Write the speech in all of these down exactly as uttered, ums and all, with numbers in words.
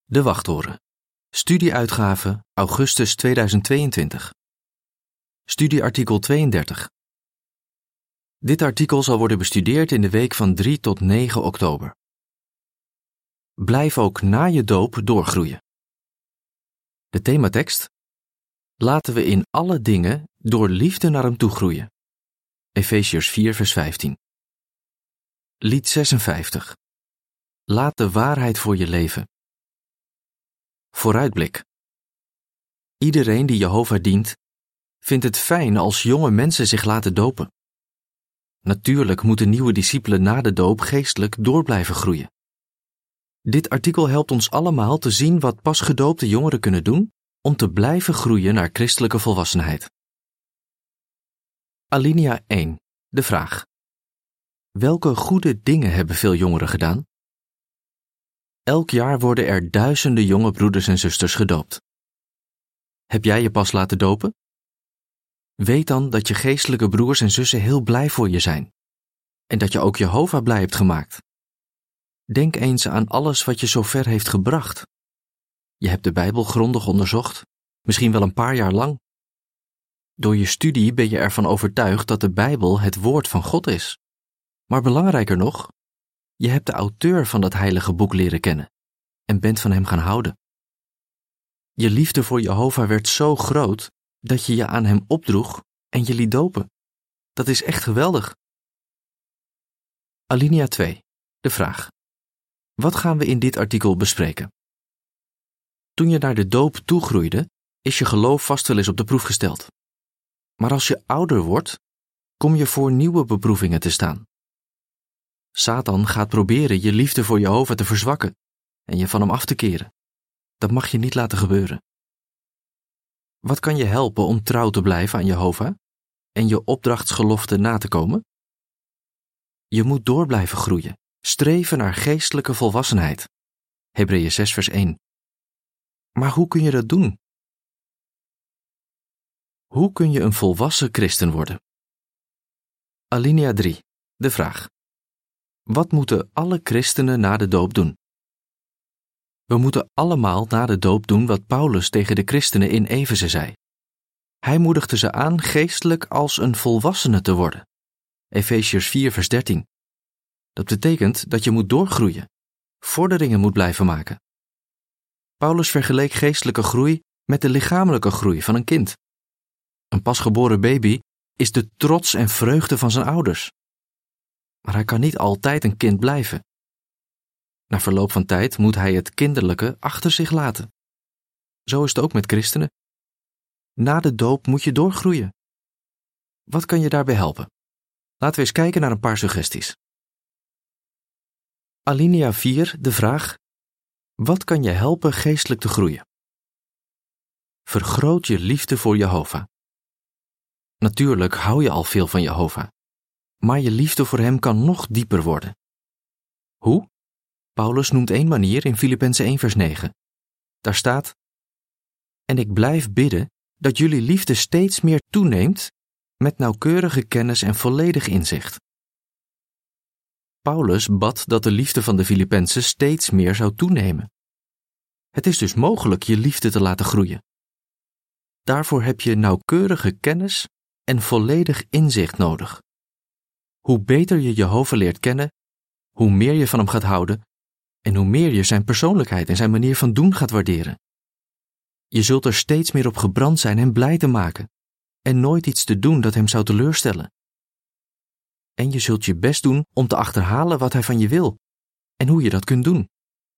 De Wachttoren. Studieuitgave augustus tweeduizend tweeëntwintig. Studieartikel tweeëndertig. Dit artikel zal worden bestudeerd in de week van drie tot negen oktober. Blijf ook na je doop doorgroeien. De thematekst: laten we in alle dingen door liefde naar hem toegroeien. Efeziërs vier vers vijftien. Lied zesenvijftig. Laat de waarheid voor je leven. Vooruitblik. Iedereen die Jehovah dient, vindt het fijn als jonge mensen zich laten dopen. Natuurlijk moeten nieuwe discipelen na de doop geestelijk door blijven groeien. Dit artikel helpt ons allemaal te zien wat pas gedoopte jongeren kunnen doen om te blijven groeien naar christelijke volwassenheid. Alinea één. De vraag: welke goede dingen hebben veel jongeren gedaan? Elk jaar worden er duizenden jonge broeders en zusters gedoopt. Heb jij je pas laten dopen? Weet dan dat je geestelijke broers en zussen heel blij voor je zijn en dat je ook Jehovah blij hebt gemaakt. Denk eens aan alles wat je zover heeft gebracht. Je hebt de Bijbel grondig onderzocht, misschien wel een paar jaar lang. Door je studie ben je ervan overtuigd dat de Bijbel het woord van God is. Maar belangrijker nog, je hebt de auteur van dat heilige boek leren kennen en bent van hem gaan houden. Je liefde voor Jehovah werd zo groot dat je je aan hem opdroeg en je liet dopen. Dat is echt geweldig. Alinea twee. De vraag: wat gaan we in dit artikel bespreken? Toen je naar de doop toegroeide, is je geloof vast wel eens op de proef gesteld. Maar als je ouder wordt, kom je voor nieuwe beproevingen te staan. Satan gaat proberen je liefde voor Jehovah te verzwakken en je van hem af te keren. Dat mag je niet laten gebeuren. Wat kan je helpen om trouw te blijven aan Jehovah en je opdrachtsgelofte na te komen? Je moet door blijven groeien, streven naar geestelijke volwassenheid. Hebreeën zes vers één. Maar hoe kun je dat doen? Hoe kun je een volwassen christen worden? Alinea drie. De vraag: wat moeten alle christenen na de doop doen? We moeten allemaal na de doop doen wat Paulus tegen de christenen in Efeze zei. Hij moedigde ze aan geestelijk als een volwassene te worden. Efeziërs vier vers dertien. Dat betekent dat je moet doorgroeien, vorderingen moet blijven maken. Paulus vergeleek geestelijke groei met de lichamelijke groei van een kind. Een pasgeboren baby is de trots en vreugde van zijn ouders. Maar hij kan niet altijd een kind blijven. Na verloop van tijd moet hij het kinderlijke achter zich laten. Zo is het ook met christenen. Na de doop moet je doorgroeien. Wat kan je daarbij helpen? Laten we eens kijken naar een paar suggesties. Alinea vier, de vraag: wat kan je helpen geestelijk te groeien? Vergroot je liefde voor Jehovah. Natuurlijk hou je al veel van Jehovah, maar je liefde voor hem kan nog dieper worden. Hoe? Paulus noemt één manier in Filippenzen één vers negen. Daar staat: en ik blijf bidden dat jullie liefde steeds meer toeneemt met nauwkeurige kennis en volledig inzicht. Paulus bad dat de liefde van de Filippenzen steeds meer zou toenemen. Het is dus mogelijk je liefde te laten groeien. Daarvoor heb je nauwkeurige kennis en volledig inzicht nodig. Hoe beter je Jehovah leert kennen, hoe meer je van hem gaat houden en hoe meer je zijn persoonlijkheid en zijn manier van doen gaat waarderen. Je zult er steeds meer op gebrand zijn hem blij te maken en nooit iets te doen dat hem zou teleurstellen. En je zult je best doen om te achterhalen wat hij van je wil en hoe je dat kunt doen.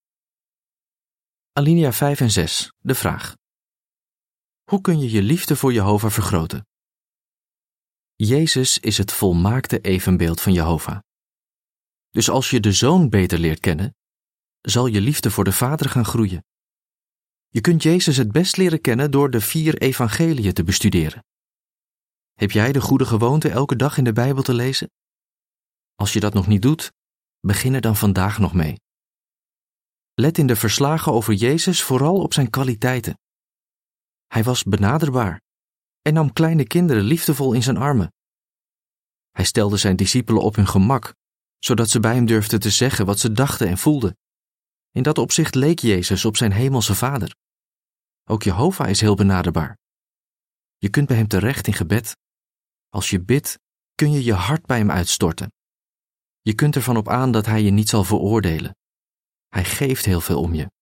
Alinea vijf en zes. De vraag: hoe kun je je liefde voor Jehovah vergroten? Jezus is het volmaakte evenbeeld van Jehovah. Dus als je de Zoon beter leert kennen, zal je liefde voor de Vader gaan groeien. Je kunt Jezus het best leren kennen door de vier evangeliën te bestuderen. Heb jij de goede gewoonte elke dag in de Bijbel te lezen? Als je dat nog niet doet, begin er dan vandaag nog mee. Let in de verslagen over Jezus vooral op zijn kwaliteiten. Hij was benaderbaar en nam kleine kinderen liefdevol in zijn armen. Hij stelde zijn discipelen op hun gemak, zodat ze bij hem durfden te zeggen wat ze dachten en voelden. In dat opzicht leek Jezus op zijn hemelse Vader. Ook Jehovah is heel benaderbaar. Je kunt bij hem terecht in gebed. Als je bidt, kun je je hart bij hem uitstorten. Je kunt ervan op aan dat hij je niet zal veroordelen. Hij geeft heel veel om je.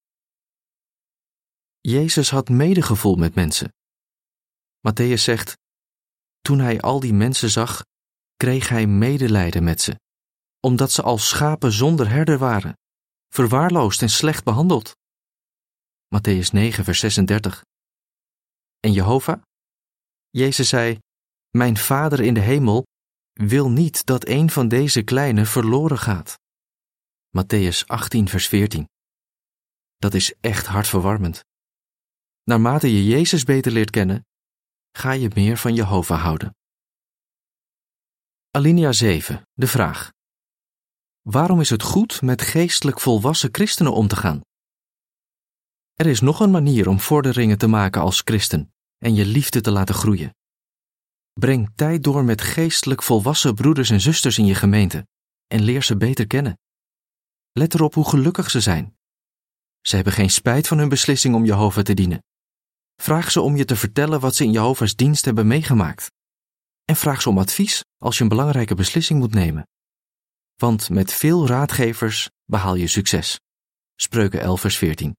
Jezus had medegevoel met mensen. Mattheüs zegt, toen hij al die mensen zag, kreeg hij medelijden met ze, omdat ze als schapen zonder herder waren, verwaarloosd en slecht behandeld. Mattheüs negen, vers zesendertig. En Jehovah? Jezus zei, mijn Vader in de hemel wil niet dat een van deze kleinen verloren gaat. Mattheüs achttien, vers veertien. Dat is echt hartverwarmend. Naarmate je Jezus beter leert kennen, ga je meer van Jehovah houden. Alinea zeven, de vraag. Waarom is het goed met geestelijk volwassen christenen om te gaan? Er is nog een manier om vorderingen te maken als christen en je liefde te laten groeien. Breng tijd door met geestelijk volwassen broeders en zusters in je gemeente en leer ze beter kennen. Let erop hoe gelukkig ze zijn. Ze hebben geen spijt van hun beslissing om Jehovah te dienen. Vraag ze om je te vertellen wat ze in Jehovah's dienst hebben meegemaakt. En vraag ze om advies als je een belangrijke beslissing moet nemen. Want met veel raadgevers behaal je succes. Spreuken elf, vers veertien.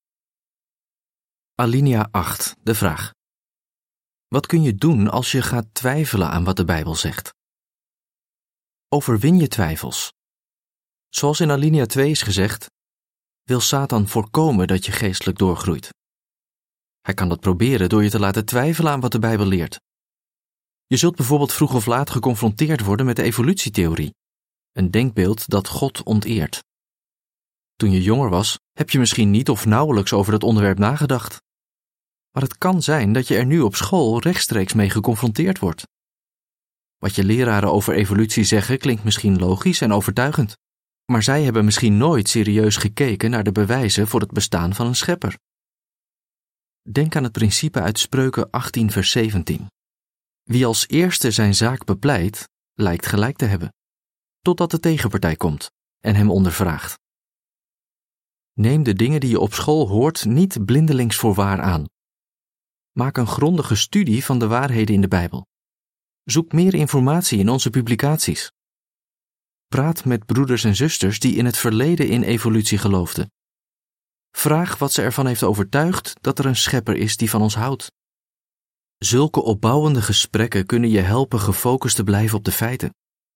Alinea acht, de vraag. Wat kun je doen als je gaat twijfelen aan wat de Bijbel zegt? Overwin je twijfels. Zoals in Alinea twee is gezegd, wil Satan voorkomen dat je geestelijk doorgroeit. Hij kan dat proberen door je te laten twijfelen aan wat de Bijbel leert. Je zult bijvoorbeeld vroeg of laat geconfronteerd worden met de evolutietheorie, een denkbeeld dat God onteert. Toen je jonger was, heb je misschien niet of nauwelijks over dat onderwerp nagedacht. Maar het kan zijn dat je er nu op school rechtstreeks mee geconfronteerd wordt. Wat je leraren over evolutie zeggen klinkt misschien logisch en overtuigend, maar zij hebben misschien nooit serieus gekeken naar de bewijzen voor het bestaan van een schepper. Denk aan het principe uit Spreuken achttien, vers zeventien. Wie als eerste zijn zaak bepleit, lijkt gelijk te hebben, totdat de tegenpartij komt en hem ondervraagt. Neem de dingen die je op school hoort niet blindelings voor waar aan. Maak een grondige studie van de waarheden in de Bijbel. Zoek meer informatie in onze publicaties. Praat met broeders en zusters die in het verleden in evolutie geloofden. Vraag wat ze ervan heeft overtuigd dat er een schepper is die van ons houdt. Zulke opbouwende gesprekken kunnen je helpen gefocust te blijven op de feiten.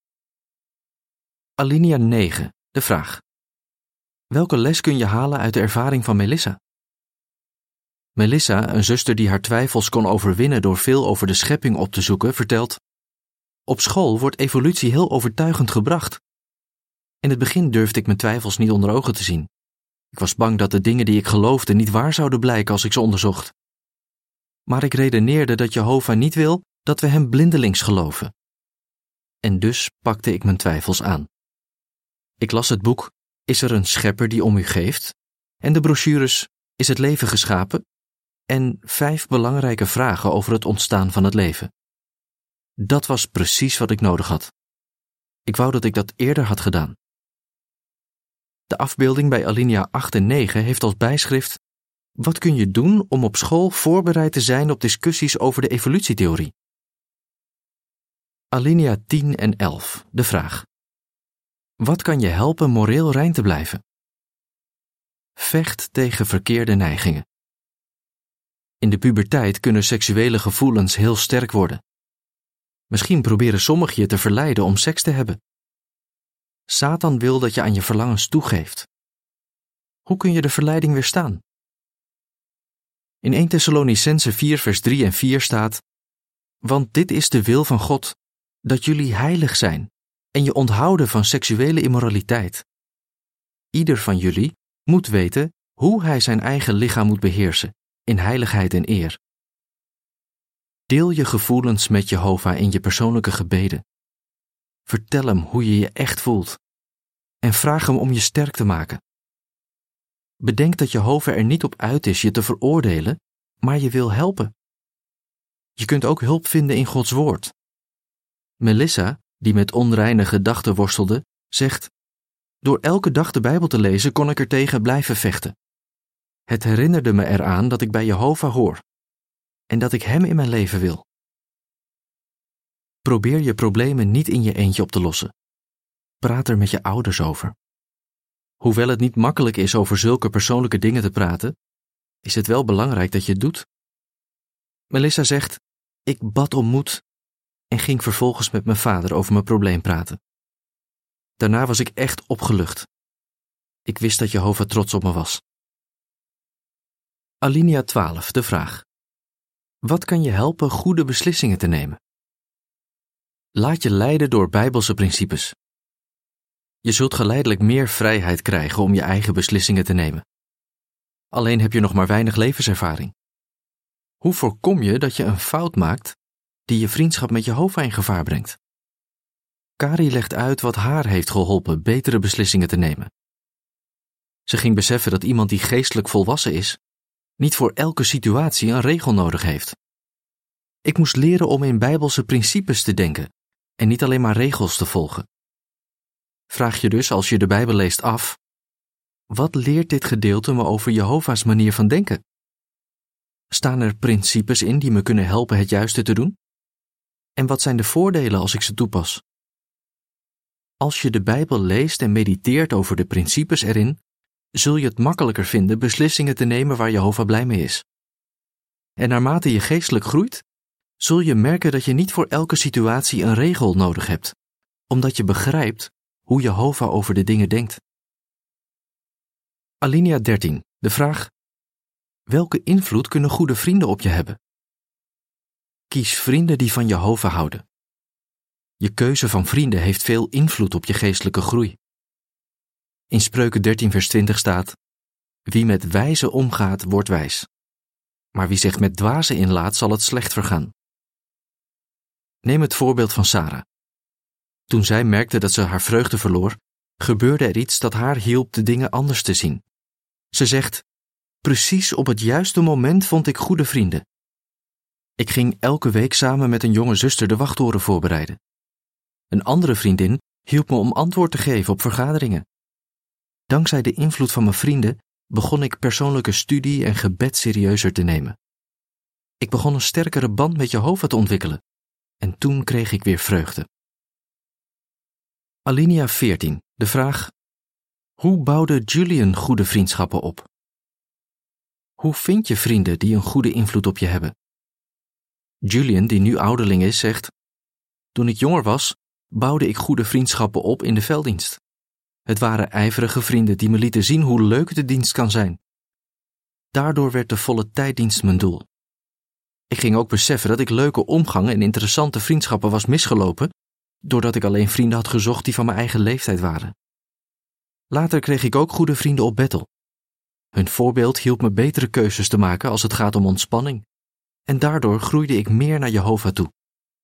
Alinea negen, de vraag. Welke les kun je halen uit de ervaring van Melissa? Melissa, een zuster die haar twijfels kon overwinnen door veel over de schepping op te zoeken, vertelt: op school wordt evolutie heel overtuigend gebracht. In het begin durfde ik mijn twijfels niet onder ogen te zien. Ik was bang dat de dingen die ik geloofde niet waar zouden blijken als ik ze onderzocht. Maar ik redeneerde dat Jehovah niet wil dat we hem blindelings geloven. En dus pakte ik mijn twijfels aan. Ik las het boek Is er een schepper die om u geeft? En de brochures Is het leven geschapen? En vijf belangrijke vragen over het ontstaan van het leven. Dat was precies wat ik nodig had. Ik wou dat ik dat eerder had gedaan. De afbeelding bij Alinea acht en negen heeft als bijschrift: wat kun je doen om op school voorbereid te zijn op discussies over de evolutietheorie? Alinea tien en elf, de vraag. Wat kan je helpen moreel rein te blijven? Vecht tegen verkeerde neigingen. In de puberteit kunnen seksuele gevoelens heel sterk worden. Misschien proberen sommigen je te verleiden om seks te hebben. Satan wil dat je aan je verlangens toegeeft. Hoe kun je de verleiding weerstaan? In eerste Thessalonicenzen vier vers drie en vier staat: want dit is de wil van God, dat jullie heilig zijn en je onthouden van seksuele immoraliteit. Ieder van jullie moet weten hoe hij zijn eigen lichaam moet beheersen, in heiligheid en eer. Deel je gevoelens met Jehovah in je persoonlijke gebeden. Vertel hem hoe je je echt voelt en vraag hem om je sterk te maken. Bedenk dat Jehovah er niet op uit is je te veroordelen, maar je wil helpen. Je kunt ook hulp vinden in Gods woord. Melissa, die met onreine gedachten worstelde, zegt: Door elke dag de Bijbel te lezen kon ik er tegen blijven vechten. Het herinnerde me eraan dat ik bij Jehovah hoor en dat ik Hem in mijn leven wil. Probeer je problemen niet in je eentje op te lossen. Praat er met je ouders over. Hoewel het niet makkelijk is over zulke persoonlijke dingen te praten, is het wel belangrijk dat je het doet. Melissa zegt, ik bad om moed en ging vervolgens met mijn vader over mijn probleem praten. Daarna was ik echt opgelucht. Ik wist dat Jehovah trots op me was. Alinea twaalf, de vraag. Wat kan je helpen goede beslissingen te nemen? Laat je leiden door Bijbelse principes. Je zult geleidelijk meer vrijheid krijgen om je eigen beslissingen te nemen. Alleen heb je nog maar weinig levenservaring. Hoe voorkom je dat je een fout maakt die je vriendschap met Jehovah in gevaar brengt? Kari legt uit wat haar heeft geholpen betere beslissingen te nemen. Ze ging beseffen dat iemand die geestelijk volwassen is, niet voor elke situatie een regel nodig heeft. Ik moest leren om in Bijbelse principes te denken en niet alleen maar regels te volgen. Vraag je dus als je de Bijbel leest af, wat leert dit gedeelte me over Jehovah's manier van denken? Staan er principes in die me kunnen helpen het juiste te doen? En wat zijn de voordelen als ik ze toepas? Als je de Bijbel leest en mediteert over de principes erin, zul je het makkelijker vinden beslissingen te nemen waar Jehovah blij mee is. En naarmate je geestelijk groeit, zul je merken dat je niet voor elke situatie een regel nodig hebt, omdat je begrijpt hoe Jehovah over de dingen denkt. Alinea dertien, de vraag: welke invloed kunnen goede vrienden op je hebben? Kies vrienden die van Jehovah houden. Je keuze van vrienden heeft veel invloed op je geestelijke groei. In Spreuken dertien vers twintig staat: wie met wijzen omgaat, wordt wijs. Maar wie zich met dwazen inlaat, zal het slecht vergaan. Neem het voorbeeld van Sarah. Toen zij merkte dat ze haar vreugde verloor, gebeurde er iets dat haar hielp de dingen anders te zien. Ze zegt: precies op het juiste moment vond ik goede vrienden. Ik ging elke week samen met een jonge zuster de wachttoren voorbereiden. Een andere vriendin hielp me om antwoord te geven op vergaderingen. Dankzij de invloed van mijn vrienden begon ik persoonlijke studie en gebed serieuzer te nemen. Ik begon een sterkere band met Jehovah te ontwikkelen. En toen kreeg ik weer vreugde. Alinea veertien, de vraag: hoe bouwde Julian goede vriendschappen op? Hoe vind je vrienden die een goede invloed op je hebben? Julian, die nu ouderling is, zegt: toen ik jonger was, bouwde ik goede vriendschappen op in de velddienst. Het waren ijverige vrienden die me lieten zien hoe leuk de dienst kan zijn. Daardoor werd de volle tijddienst mijn doel. Ik ging ook beseffen dat ik leuke omgang en interessante vriendschappen was misgelopen, doordat ik alleen vrienden had gezocht die van mijn eigen leeftijd waren. Later kreeg ik ook goede vrienden op Bethel. Hun voorbeeld hielp me betere keuzes te maken als het gaat om ontspanning. En daardoor groeide ik meer naar Jehovah toe.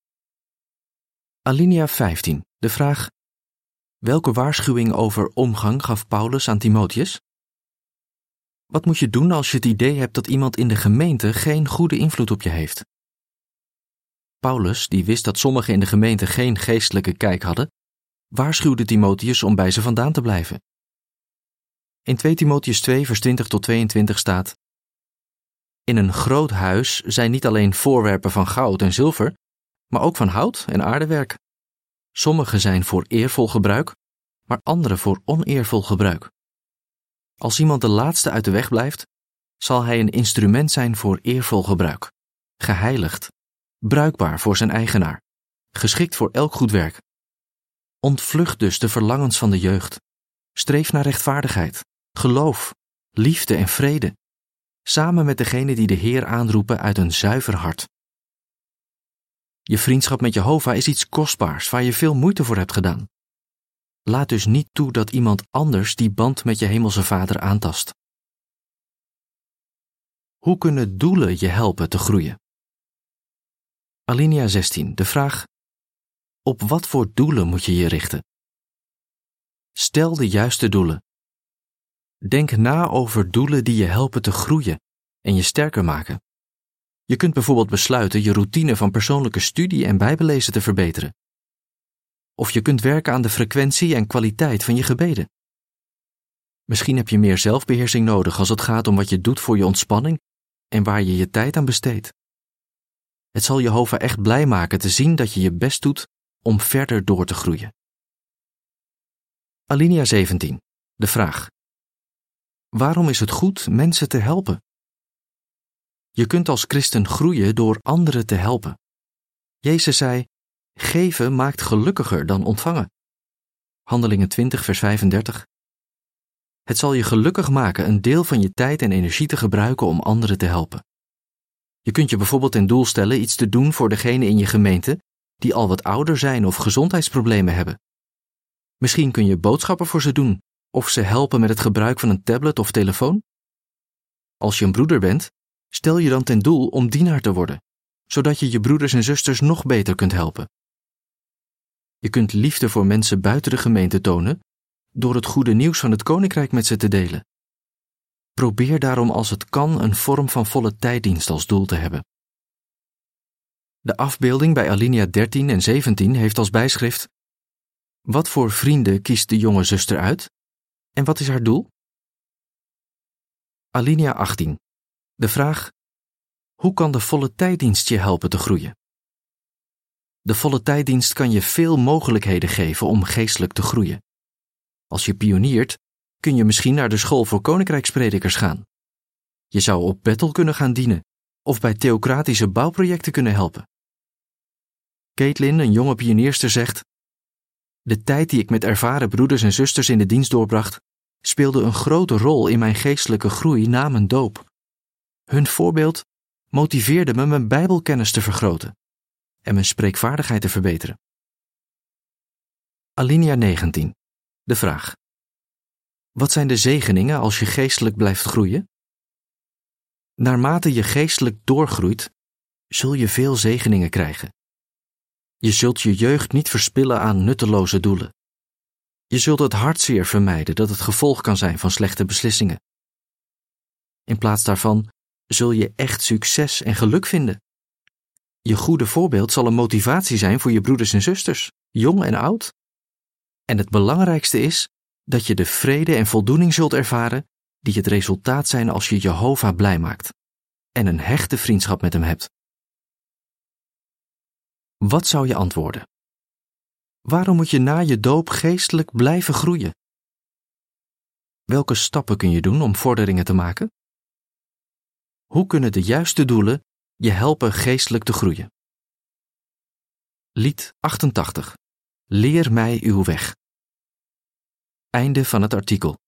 Alinea vijftien, de vraag: welke waarschuwing over omgang gaf Paulus aan Timotheus? Wat moet je doen als je het idee hebt dat iemand in de gemeente geen goede invloed op je heeft? Paulus, die wist dat sommigen in de gemeente geen geestelijke kijk hadden, waarschuwde Timotheus om bij ze vandaan te blijven. In twee Timotheus twee vers twintig tot tweeëntwintig staat: in een groot huis zijn niet alleen voorwerpen van goud en zilver, maar ook van hout en aardewerk. Sommige zijn voor eervol gebruik, maar andere voor oneervol gebruik. Als iemand de laatste uit de weg blijft, zal hij een instrument zijn voor eervol gebruik, geheiligd, bruikbaar voor zijn eigenaar, geschikt voor elk goed werk. Ontvlucht dus de verlangens van de jeugd. Streef naar rechtvaardigheid, geloof, liefde en vrede, samen met degenen die de Heer aanroepen uit een zuiver hart. Je vriendschap met Jehovah is iets kostbaars waar je veel moeite voor hebt gedaan. Laat dus niet toe dat iemand anders die band met je hemelse Vader aantast. Hoe kunnen doelen je helpen te groeien? Alinea zestien, de vraag: op wat voor doelen moet je je richten? Stel de juiste doelen. Denk na over doelen die je helpen te groeien en je sterker maken. Je kunt bijvoorbeeld besluiten je routine van persoonlijke studie en bijbellezen te verbeteren. Of je kunt werken aan de frequentie en kwaliteit van je gebeden. Misschien heb je meer zelfbeheersing nodig als het gaat om wat je doet voor je ontspanning en waar je je tijd aan besteedt. Het zal Jehovah echt blij maken te zien dat je je best doet om verder door te groeien. Alinea zeventien. De vraag. Waarom is het goed mensen te helpen? Je kunt als christen groeien door anderen te helpen. Jezus zei, geven maakt gelukkiger dan ontvangen. Handelingen twintig, vers vijfendertig. Het zal je gelukkig maken een deel van je tijd en energie te gebruiken om anderen te helpen. Je kunt je bijvoorbeeld ten doel stellen iets te doen voor degenen in je gemeente die al wat ouder zijn of gezondheidsproblemen hebben. Misschien kun je boodschappen voor ze doen of ze helpen met het gebruik van een tablet of telefoon. Als je een broeder bent, stel je dan ten doel om dienaar te worden, zodat je je broeders en zusters nog beter kunt helpen. Je kunt liefde voor mensen buiten de gemeente tonen door het goede nieuws van het koninkrijk met ze te delen. Probeer daarom als het kan een vorm van volle tijddienst als doel te hebben. De afbeelding bij Alinea dertien en zeventien heeft als bijschrift: wat voor vrienden kiest de jonge zuster uit en wat is haar doel? Alinea achttien. De vraag: hoe kan de volle tijddienst je helpen te groeien? De volle tijddienst kan je veel mogelijkheden geven om geestelijk te groeien. Als je pioniert, kun je misschien naar de school voor koninkrijkspredikers gaan. Je zou op Bethel kunnen gaan dienen of bij theocratische bouwprojecten kunnen helpen. Caitlin, een jonge pionierster, zegt: de tijd die ik met ervaren broeders en zusters in de dienst doorbracht, speelde een grote rol in mijn geestelijke groei na mijn doop. Hun voorbeeld motiveerde me mijn Bijbelkennis te vergroten en mijn spreekvaardigheid te verbeteren. Alinea negentien. De vraag: wat zijn de zegeningen als je geestelijk blijft groeien? Naarmate je geestelijk doorgroeit, zul je veel zegeningen krijgen. Je zult je jeugd niet verspillen aan nutteloze doelen. Je zult het hartzeer vermijden dat het gevolg kan zijn van slechte beslissingen. In plaats daarvan zul je echt succes en geluk vinden. Je goede voorbeeld zal een motivatie zijn voor je broeders en zusters, jong en oud. En het belangrijkste is dat je de vrede en voldoening zult ervaren die het resultaat zijn als je Jehovah blij maakt en een hechte vriendschap met hem hebt. Wat zou je antwoorden? Waarom moet je na je doop geestelijk blijven groeien? Welke stappen kun je doen om vorderingen te maken? Hoe kunnen de juiste doelen je helpen geestelijk te groeien? Lied achtentachtig. Leer mij uw weg. Einde van het artikel.